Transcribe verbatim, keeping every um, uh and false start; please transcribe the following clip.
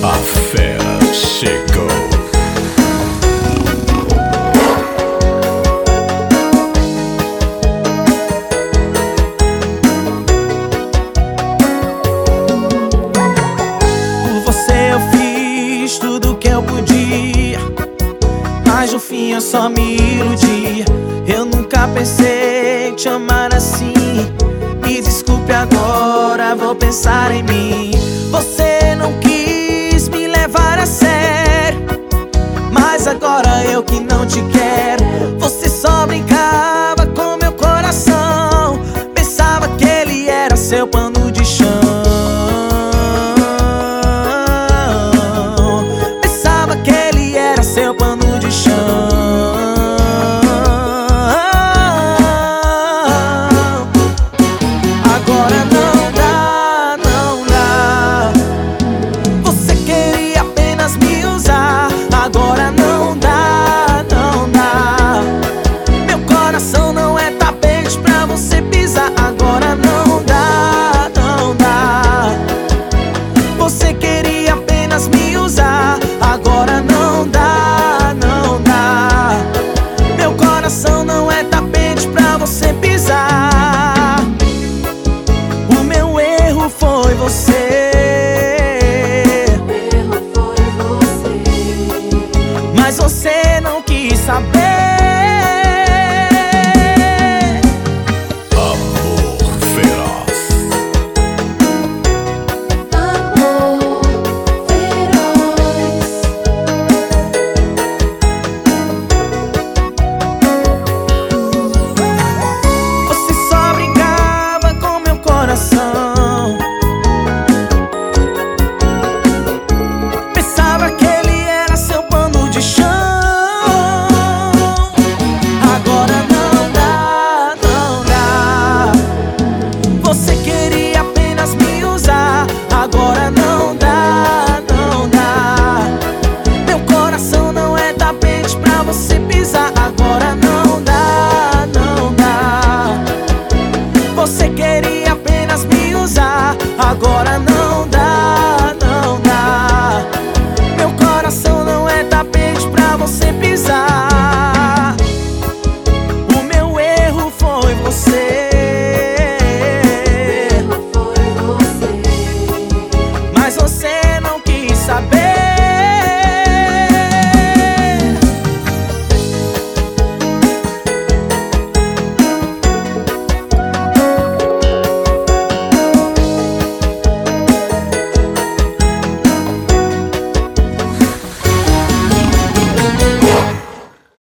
A fera chegou. Por você eu fiz tudo que eu podia, mas no fim eu só me iludia. Eu nunca pensei te amar assim. Me desculpe agora, vou pensar em mim. Você não quis me levar a sério, mas agora eu que não te quero. Você só brincava com meu coração, pensava que ele era seu pano de chão. Pensava que ele era seu pano de chão. Agora não dá, não dá. Você queria apenas me usar. Agora não dá, não dá. Meu coração não é tapete pra você pisar. Agora não dá, não dá. Você queria apenas me usar. Agora não dá, não dá. Meu coração não é tapete pra você pisar. O meu erro foi você